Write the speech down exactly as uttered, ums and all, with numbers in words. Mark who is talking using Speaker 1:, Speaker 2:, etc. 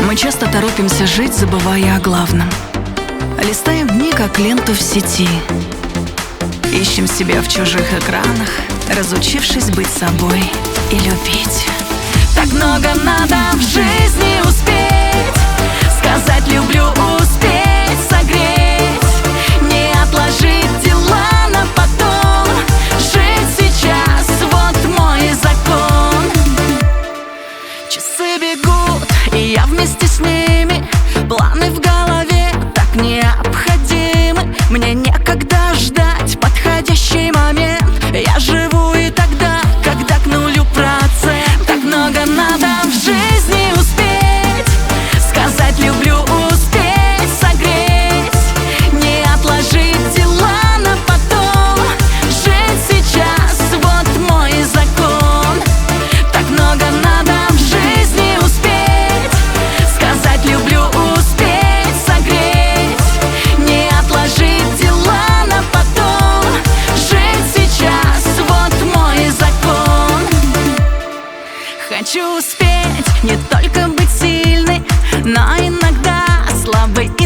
Speaker 1: Мы часто торопимся жить, забывая о главном. Листаем дни, как ленту в сети. Ищем себя в чужих экранах, разучившись быть собой и любить. Так много надо в жизни успеть, сказать люблю, успеть согреть, не отложить дела на потом, жить сейчас, вот мой закон. Часы бегут, и я вместе с ними, планы в голове так необходимы. Мне некогда ждать подходящий момент, я живу и тогда, когда к нулю процент. Так много надо в жизни успеть, сказать люблю, успеть согреть, не отложить дела на потом, жить сейчас, вот мой закон. Так много надо в жизни успеть, сказать люблю, успеть согреть, не отложить дела на потом, жить сейчас, вот мой закон. Хочу успеть не только быть сильной, но иногда слабой